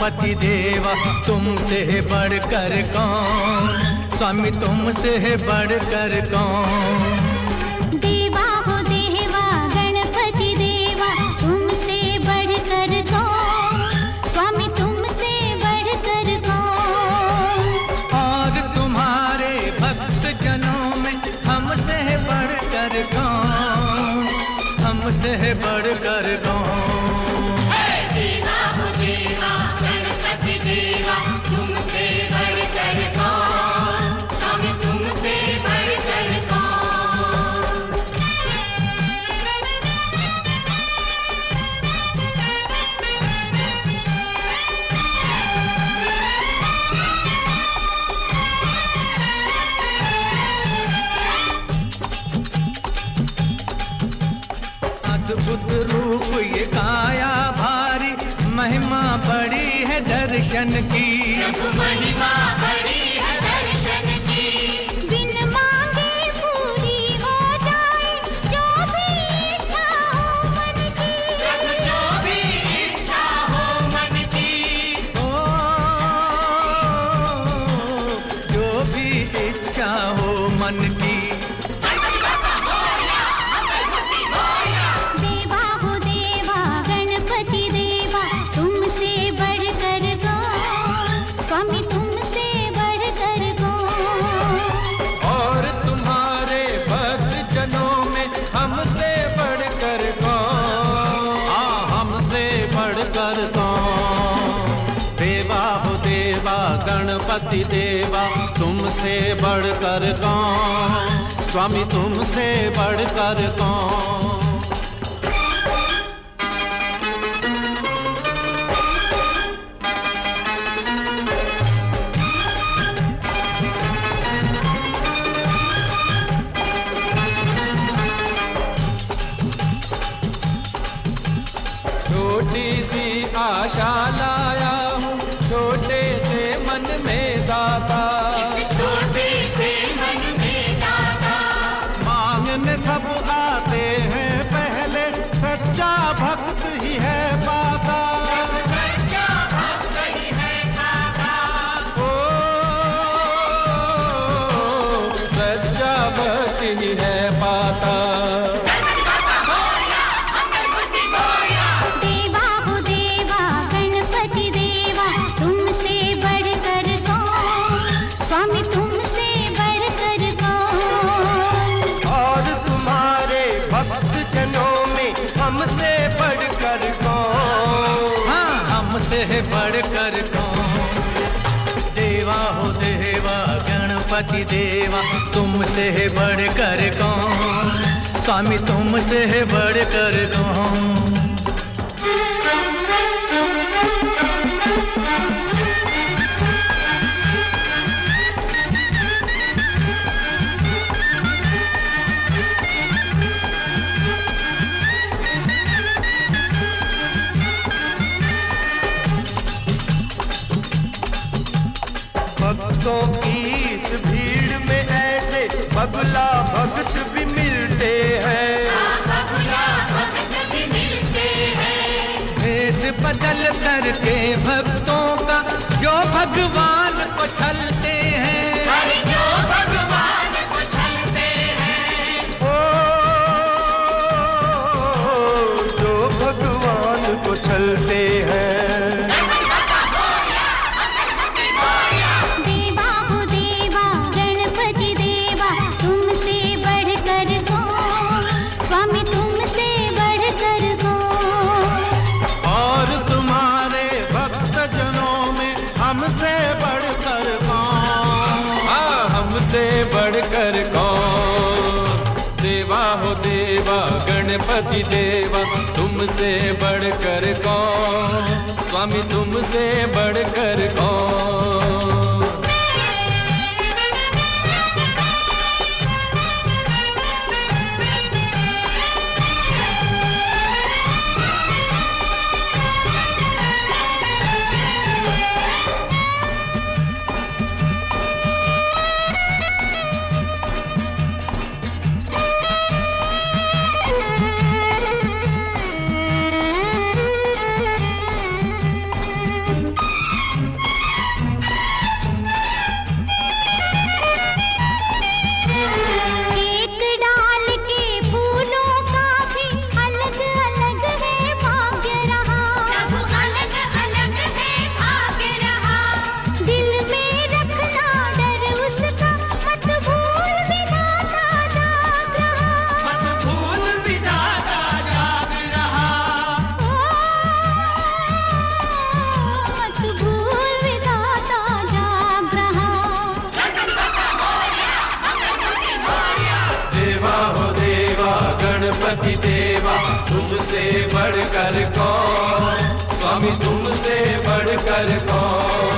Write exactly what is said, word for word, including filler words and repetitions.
गणपति देवा तुमसे बढ़कर कौन, स्वामी तुमसे बढ़कर कौन। देवा हो देवा गणपति देवा तुमसे बढ़कर कौन, स्वामी तुमसे बढ़कर कौन। और तुम्हारे भक्त जनों में हमसे बढ़कर कौन, हमसे बढ़कर कौन। देवा हो देवा गणपति देवा तुमसे बढ़कर कौन, स्वामी तुमसे बढ़कर कौन। अद्भुत रूप ये काया भारी, महिमा बड़ी है दर्शन की, महिमा बड़ी है दर्शन की। बिन मांगे पूरी हो जाए जो भी इच्छा हो मन की, जो भी इच्छा हो मन की। ओ जो भी इच्छा हो मन की। देवा हो देवा गणपति देवा तुमसे बढ़कर कौन, स्वामी तुमसे बढ़कर कौन। और तुम्हारे भक्त जनों में हमसे बढ़कर कौन, हाँ हमसे बढ़कर कौन। देवा हो देवा गणपति देवा तुमसे बढ़कर कौन, स्वामी तुमसे बढ़कर कौन। छोटी सी आशा लाया हूँ छोटे से मन में दाता, छोटे से मन में दाता। मांगने सब आते हैं पहले सच्चा भक्त ही है पाता, सच्चा भक्त ही है पाता। ओ सच्चा भक्त ही है पाता। देवा हो देवा गणपति देवा तुमसे बढ़कर कौन, स्वामी तुमसे बढ़कर कौन। और तुम्हारे भक्त जनों में हमसे बढ़कर कौन, हाँ हमसे बढ़कर कौन। देवा हो देवा गणपति देवा तुमसे बढ़कर कौन, स्वामी तुमसे बढ़कर कौन। भक्तों की इस भीड़ में ऐसे बगुला भक्त भी मिलते हैं, बगुला भक्त भी मिलते हैं। भेष बदल करके भक्तों का जो भगवान को छलते हैं, अरे जो भगवान को छलते हैं। ओ जो भगवान को छलते हैं। देवा हो देवा गणपति देवा तुमसे बढ़कर कौन, स्वामी तुमसे बढ़कर कौन। और तुम्हारे भक्त जनों में हमसे बढ़कर कौन, हाँ हमसे बढ़कर कौन। देवा हो देवा गणपति देवा तुमसे बढ़कर कौन, स्वामी तुमसे बढ़कर कौन। तुमसे बढ़कर कौन, स्वामी तुमसे बढ़कर कौन।